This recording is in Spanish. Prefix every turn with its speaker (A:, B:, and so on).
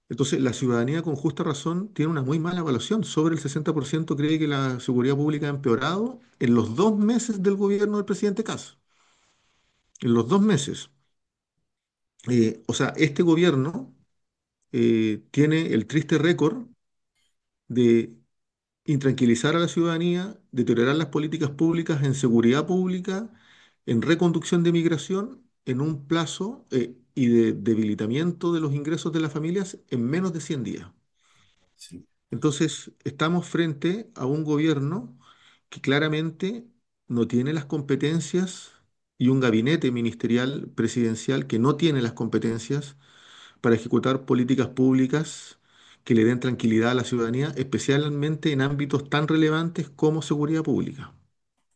A: Entonces, la ciudadanía con justa razón tiene una muy mala evaluación. Sobre el 60% cree que la seguridad pública ha empeorado en los 2 meses del gobierno del presidente Kast. En los 2 meses. O sea, este gobierno tiene el triste récord de intranquilizar a la ciudadanía, deteriorar las políticas públicas en seguridad pública, en reconducción de migración, en un plazo y de debilitamiento de los ingresos de las familias en menos de 100 días.
B: Sí,
A: Entonces, estamos frente a un gobierno que claramente no tiene las competencias y un gabinete ministerial presidencial que no tiene las competencias para ejecutar políticas públicas que le den tranquilidad a la ciudadanía, especialmente en ámbitos tan relevantes como seguridad pública.